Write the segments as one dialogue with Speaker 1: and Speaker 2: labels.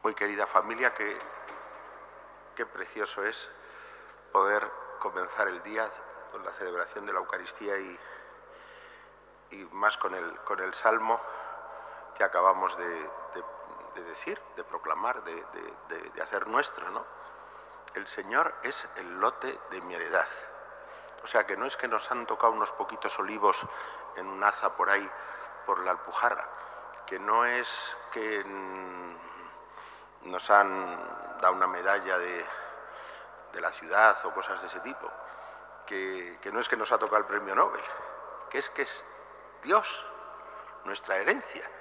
Speaker 1: Muy querida familia, qué precioso es poder comenzar el día con la celebración de la Eucaristía y más con el Salmo que acabamos de decir, de proclamar, de hacer nuestro, ¿no? El Señor es el lote de mi heredad. O sea, que no es que nos han tocado unos poquitos olivos en un aza por ahí, por la Alpujarra, que no es que nos han dado una medalla de la ciudad o cosas de ese tipo, que no es que nos ha tocado el premio Nobel, que es Dios, nuestra herencia.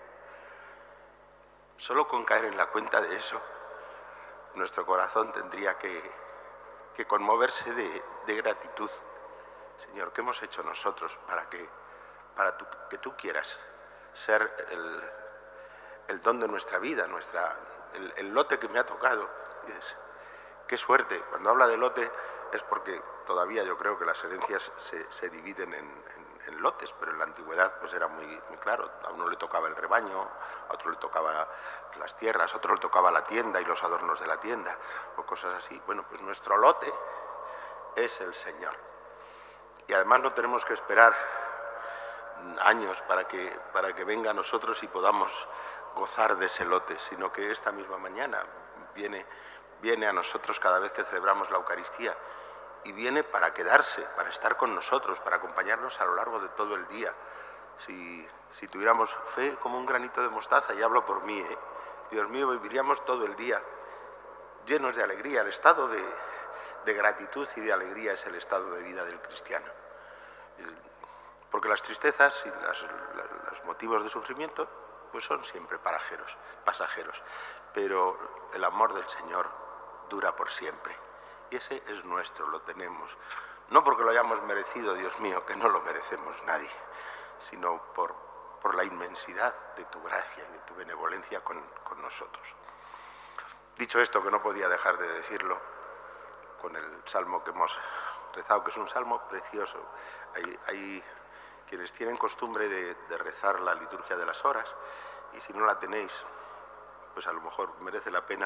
Speaker 1: Solo con caer en la cuenta de eso, nuestro corazón tendría que conmoverse de gratitud. Señor, ¿qué hemos hecho nosotros para que tú quieras ser el don de nuestra vida, el lote que me ha tocado? Dices, qué suerte. Cuando habla de lote es porque todavía yo creo que las herencias se dividen en lotes, pero en la antigüedad pues era muy claro. A uno le tocaba el rebaño, a otro le tocaba las tierras, a otro le tocaba la tienda y los adornos de la tienda, o cosas así. Bueno, pues nuestro lote es el Señor. Y además no tenemos que esperar años para que venga a nosotros y podamos gozar de ese lote, sino que esta misma mañana viene a nosotros cada vez que celebramos la Eucaristía, y viene para quedarse, para estar con nosotros, para acompañarnos a lo largo de todo el día. Si tuviéramos fe como un granito de mostaza, y hablo por mí, Dios mío, viviríamos todo el día llenos de alegría. El estado de gratitud y de alegría es el estado de vida del cristiano. Porque las tristezas y los motivos de sufrimiento pues son siempre pasajeros, pero el amor del Señor dura por siempre. Y ese es nuestro, lo tenemos. No porque lo hayamos merecido, Dios mío, que no lo merecemos nadie, sino por la inmensidad de tu gracia y de tu benevolencia con nosotros. Dicho esto, que no podía dejar de decirlo, con el salmo que hemos rezado, que es un salmo precioso. Hay quienes tienen costumbre de rezar la liturgia de las horas, y si no la tenéis, pues a lo mejor merece la pena.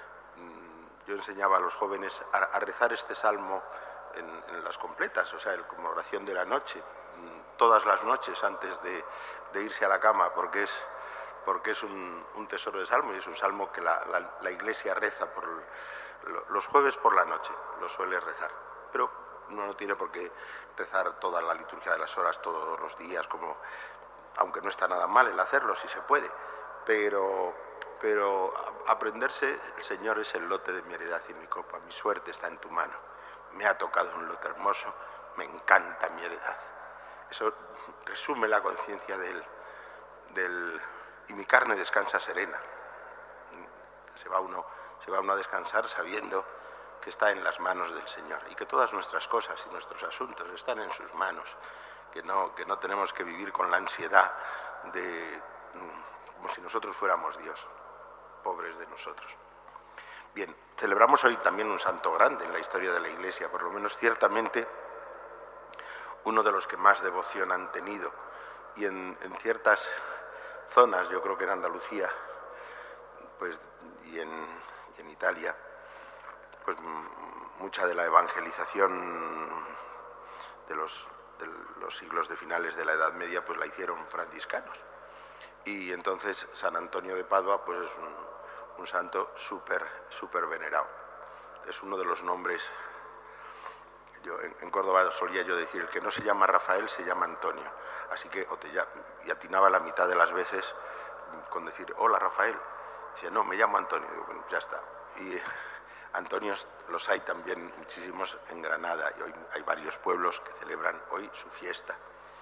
Speaker 1: Yo enseñaba a los jóvenes a rezar este salmo en las completas, o sea, como oración de la noche, todas las noches antes de irse a la cama, porque es un tesoro de salmo, y es un salmo que la Iglesia reza los jueves por la noche, lo suele rezar. Pero uno no tiene por qué rezar toda la liturgia de las horas todos los días, aunque no está nada mal el hacerlo, si se puede, pero aprenderse, el Señor es el lote de mi heredad y mi copa, mi suerte está en tu mano, me ha tocado un lote hermoso, me encanta mi heredad. Eso resume la conciencia y mi carne descansa serena. Se va uno a descansar sabiendo que está en las manos del Señor, y que todas nuestras cosas y nuestros asuntos están en sus manos, que no tenemos que vivir con la ansiedad como si nosotros fuéramos Dios, pobres de nosotros. Bien, celebramos hoy también un santo grande en la historia de la Iglesia, por lo menos ciertamente uno de los que más devoción han tenido, y en ciertas zonas, yo creo que en Andalucía pues, y en Italia, pues mucha de la evangelización de los siglos de finales de la Edad Media pues la hicieron franciscanos, y entonces San Antonio de Padua pues es un santo súper venerado. Es uno de los nombres. En Córdoba solía yo decir, el que no se llama Rafael se llama Antonio, así que y atinaba la mitad de las veces con decir hola Rafael, decía no, me llamo Antonio. Digo, bueno, ya está. Y Antonios los hay también muchísimos en Granada, y hoy hay varios pueblos que celebran hoy su fiesta.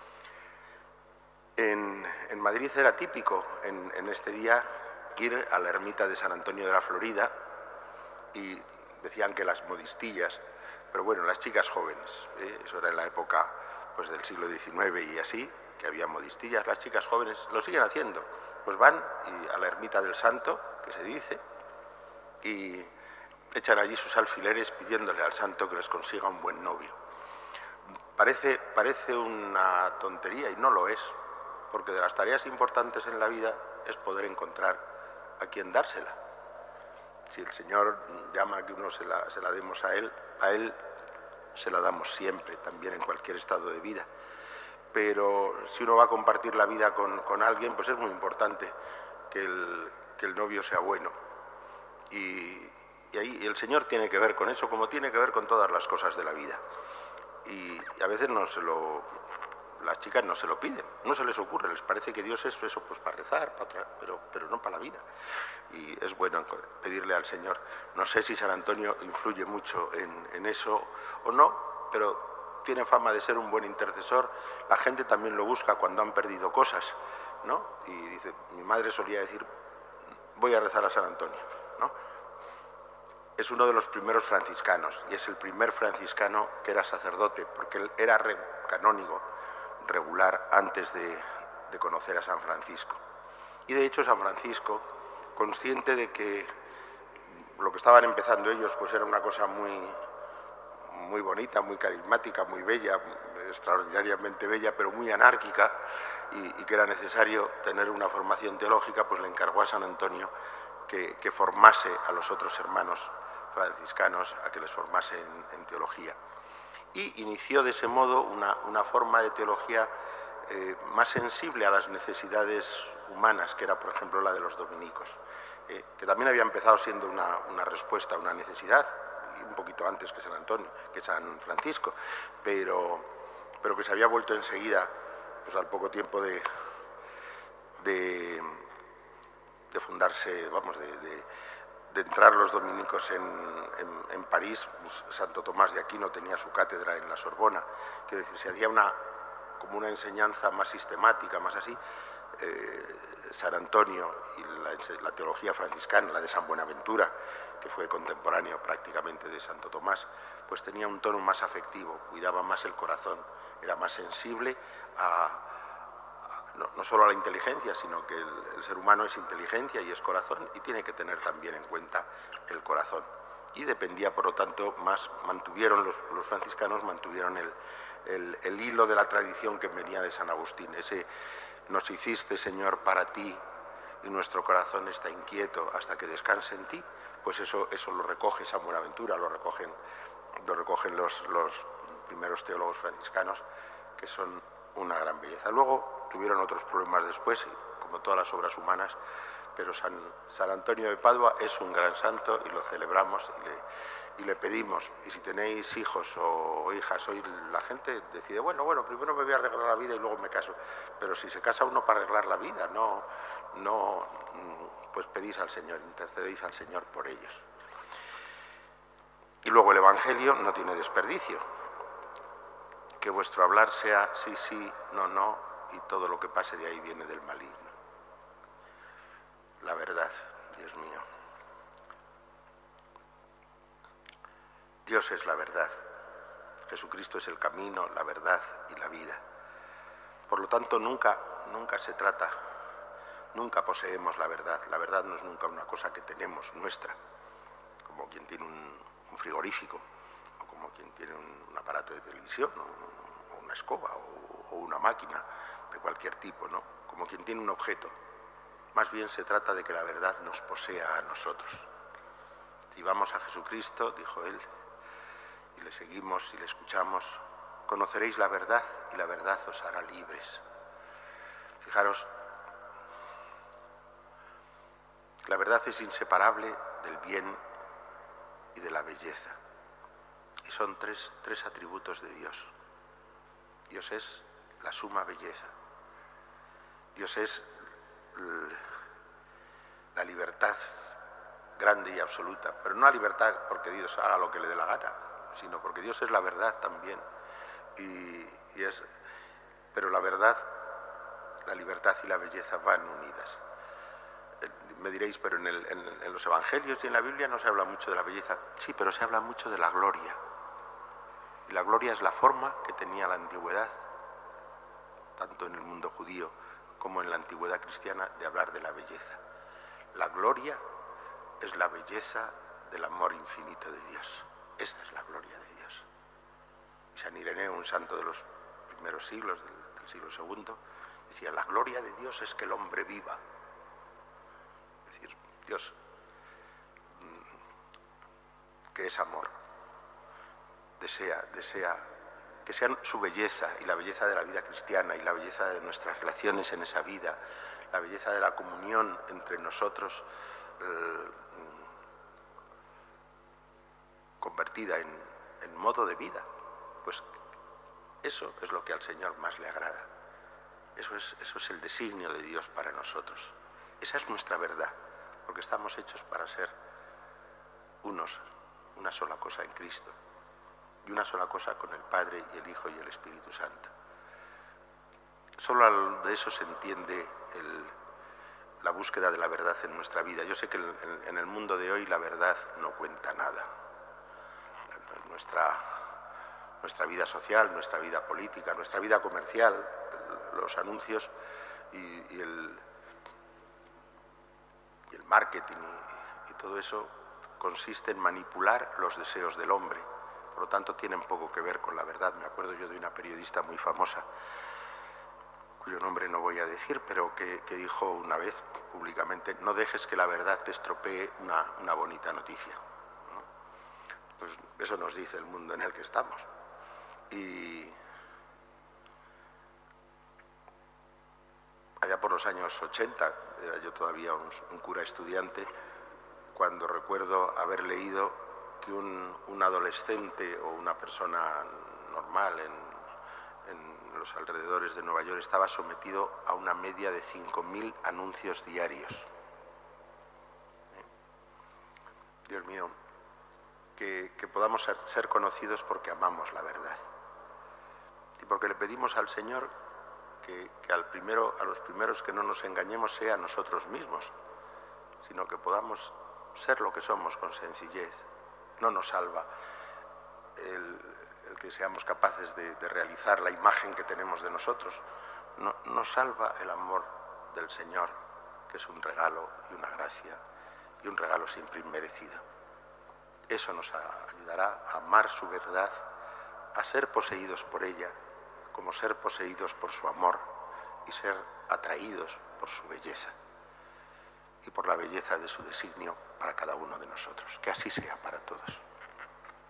Speaker 1: En Madrid era típico en este día ir a la ermita de San Antonio de la Florida, y decían que las modistillas, pero bueno, las chicas jóvenes, eso era en la época pues, del siglo XIX y así, que había modistillas, las chicas jóvenes lo siguen haciendo, pues van a la ermita del santo, que se dice, y echan allí sus alfileres pidiéndole al santo que les consiga un buen novio. Parece una tontería, y no lo es, porque de las tareas importantes en la vida es poder encontrar a quien dársela. Si el Señor llama a que uno se la demos a Él se la damos siempre, también en cualquier estado de vida. Pero si uno va a compartir la vida con alguien, pues es muy importante que el novio sea bueno. Y ahí el Señor tiene que ver con eso, como tiene que ver con todas las cosas de la vida. Y a veces las chicas no se lo piden, no se les ocurre, les parece que Dios es eso pues para rezar, pero no para la vida. Y es bueno pedirle al Señor. No sé si San Antonio influye mucho en eso o no, pero tiene fama de ser un buen intercesor. La gente también lo busca cuando han perdido cosas, ¿no? Y dice, mi madre solía decir, voy a rezar a San Antonio, ¿no? Es uno de los primeros franciscanos y es el primer franciscano que era sacerdote, porque él era canónigo regular antes de conocer a San Francisco. Y de hecho San Francisco, consciente de que lo que estaban empezando ellos pues era una cosa muy bonita, muy carismática, muy bella, extraordinariamente bella, pero muy anárquica, y que era necesario tener una formación teológica, pues le encargó a San Antonio que formase a los otros hermanos franciscanos, a que les formase en teología. Y inició de ese modo una forma de teología más sensible a las necesidades humanas, que era, por ejemplo, la de los dominicos, que también había empezado siendo una respuesta a una necesidad, y un poquito antes que San Antonio, que San Francisco, pero que se había vuelto enseguida, pues al poco tiempo de fundarse, vamos, de entrar los dominicos en París. Pues Santo Tomás de Aquino tenía su cátedra en la Sorbona. Quiero decir, se hacía como una enseñanza más sistemática, más así. San Antonio y la teología franciscana, la de San Buenaventura, que fue contemporáneo prácticamente de Santo Tomás, pues tenía un tono más afectivo, cuidaba más el corazón, era más sensible no solo a la inteligencia, sino que el ser humano es inteligencia y es corazón, y tiene que tener también en cuenta el corazón. Y dependía, por lo tanto, los franciscanos mantuvieron el hilo de la tradición que venía de San Agustín. Ese nos hiciste, Señor, para ti, y nuestro corazón está inquieto hasta que descanse en ti. Pues eso lo recoge San Buenaventura, lo recogen los primeros teólogos franciscanos, que son una gran belleza. Luego tuvieron otros problemas después, como todas las obras humanas, pero San Antonio de Padua es un gran santo y lo celebramos y le pedimos. Y si tenéis hijos o hijas, hoy la gente decide, bueno, primero me voy a arreglar la vida y luego me caso. Pero si se casa uno para arreglar la vida, pues pedís al Señor, intercedéis al Señor por ellos. Y luego el Evangelio no tiene desperdicio. Que vuestro hablar sea sí, sí, no, no, y todo lo que pase de ahí viene del maligno. La verdad, Dios mío. Dios es la verdad. Jesucristo es el camino, la verdad y la vida. Por lo tanto, nunca poseemos la verdad. La verdad no es nunca una cosa que tenemos nuestra, como quien tiene un frigorífico, o como quien tiene un aparato de televisión, o una escoba, o una máquina de cualquier tipo, ¿no? Como quien tiene un objeto. Más bien se trata de que la verdad nos posea a nosotros. Si vamos a Jesucristo, dijo él, y le seguimos y le escuchamos, conoceréis la verdad y la verdad os hará libres. Fijaros, la verdad es inseparable del bien y de la belleza. Y son tres atributos de Dios. Dios es la suma belleza. Dios es la libertad grande y absoluta, pero no la libertad porque Dios haga lo que le dé la gana, sino porque Dios es la verdad también. Pero la verdad, la libertad y la belleza van unidas. Me diréis, pero en los evangelios y en la Biblia no se habla mucho de la belleza. Sí, pero se habla mucho de la gloria. Y la gloria es la forma que tenía la antigüedad, tanto en el mundo judío como en la antigüedad cristiana, de hablar de la belleza. La gloria es la belleza del amor infinito de Dios. Esa es la gloria de Dios. Y San Ireneo, un santo de los primeros siglos, del siglo II, decía, la gloria de Dios es que el hombre viva. Es decir, Dios que es amor. Desea que sean su belleza y la belleza de la vida cristiana y la belleza de nuestras relaciones en esa vida, la belleza de la comunión entre nosotros, convertida en modo de vida. Pues eso es lo que al Señor más le agrada. Eso es el designio de Dios para nosotros. Esa es nuestra verdad, porque estamos hechos para ser unos, una sola cosa en Cristo, y una sola cosa con el Padre y el Hijo y el Espíritu Santo. Solo de eso se entiende la búsqueda de la verdad en nuestra vida. Yo sé que en el mundo de hoy la verdad no cuenta nada. Nuestra vida social, nuestra vida política, nuestra vida comercial, los anuncios y el marketing y todo eso consiste en manipular los deseos del hombre. Por lo tanto, tienen poco que ver con la verdad. Me acuerdo yo de una periodista muy famosa, cuyo nombre no voy a decir, pero que dijo una vez públicamente: no dejes que la verdad te estropee una bonita noticia, ¿no? Pues eso nos dice el mundo en el que estamos. Y allá por los años 80, era yo todavía un cura estudiante, cuando recuerdo haber leído que un adolescente o una persona normal en los alrededores de Nueva York estaba sometido a una media de 5.000 anuncios diarios. Dios mío, que podamos ser conocidos porque amamos la verdad y porque le pedimos al Señor que a los primeros que no nos engañemos sea a nosotros mismos, sino que podamos ser lo que somos con sencillez. No nos salva el que seamos capaces de realizar la imagen que tenemos de nosotros. No, nos salva el amor del Señor, que es un regalo y una gracia, y un regalo siempre inmerecido. Eso nos ayudará a amar su verdad, a ser poseídos por ella, como ser poseídos por su amor, y ser atraídos por su belleza y por la belleza de su designio para cada uno de nosotros. Que así sea para todos.